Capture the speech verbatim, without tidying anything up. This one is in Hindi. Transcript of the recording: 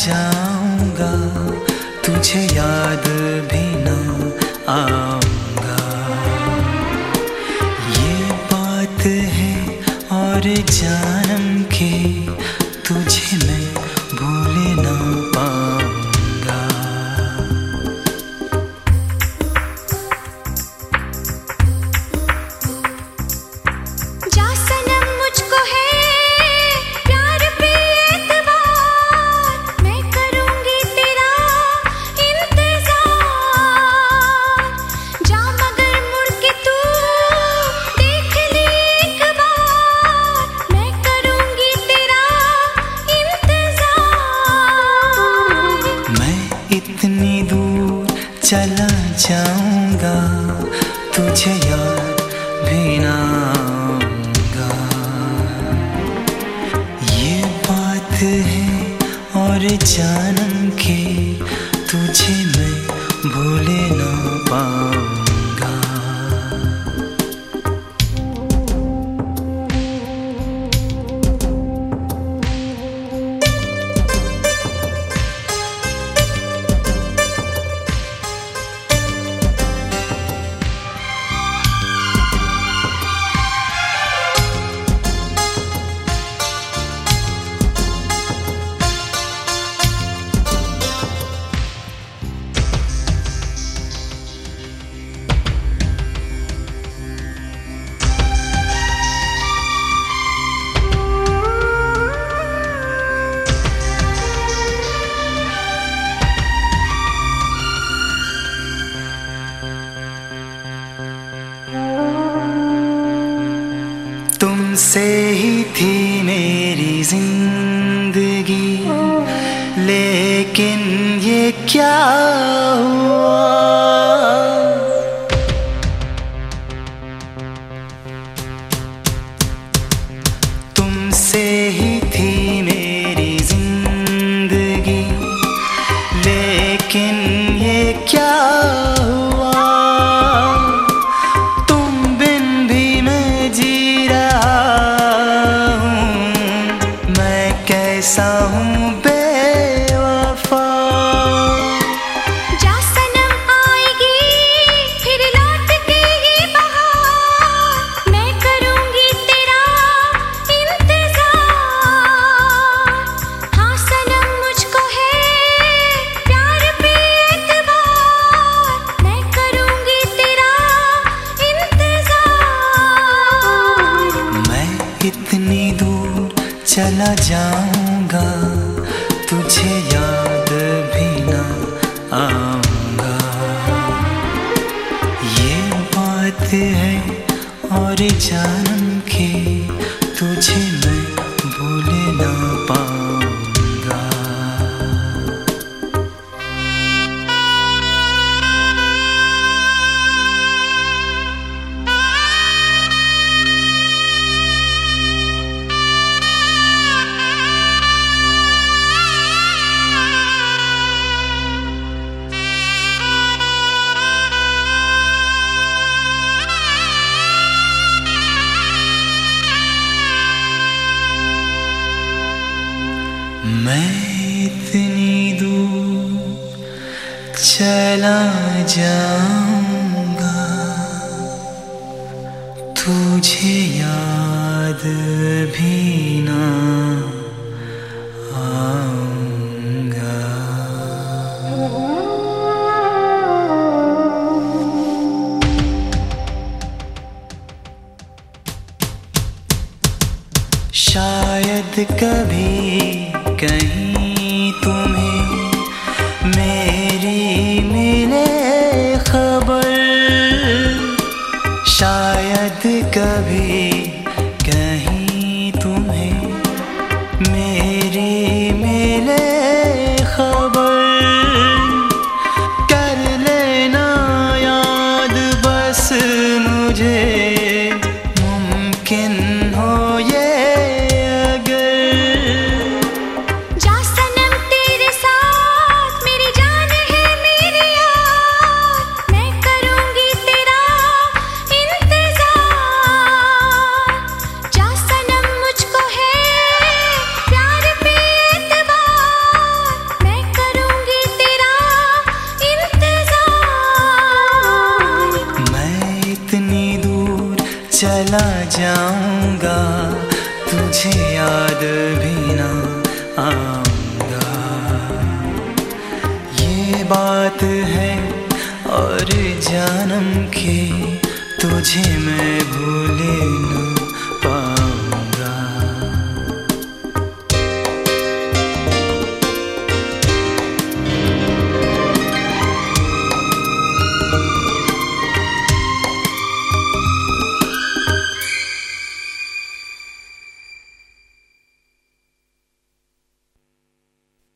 जाऊंगा, तुझे याद भी ना आऊंगा। ये बात है और जानम के तुझे मैं भूल ना पाऊंगा। जा सनम मुझको है प्यार पे एतबार, मैं करूंगी तेरा इंतजार। जा मगर मुड़ के तू देख ले एक बार, मैं करूंगी तेरा इंतजार। मैं इतनी दूर चला जाऊंगा, तुझे याद भी ना आऊंगा। ये बात है और जानम के तुझे मैं भूल ना पाऊंगा। तुमसे ही थी मेरी जिंदगी, लेकिन ये क्या हुआ। तुमसे ही थी मेरी जिंदगी, लेकिन ये क्या हुआ। तुम बिन भी मैं जी रहा हूँ, मैं कैसा हूँ बेवफा। जा सनम आएगी फिर लौट के ये बहार, मैं करूंगी तेरा इंतजार। हाँ सनम मुझको है प्यार पे एतबार, मैं करूंगी तेरा इंतजार। मैं इतनी दूर चला जाऊंगा, तुझे याद भी ना आऊंगा। ये बात है और जानम के तुझे मैं भूल ना पाऊंगा। मैं इतनी दूर चला जाऊंगा, तुझे याद भी ना आऊंगा। शायद कभी कहीं तुम्हें मेरी मिले खबर, शायद कभी कहीं तुम तुझे याद भी ना आऊंगा। ये बात है और जन्म के तुझे मैं भूले ना।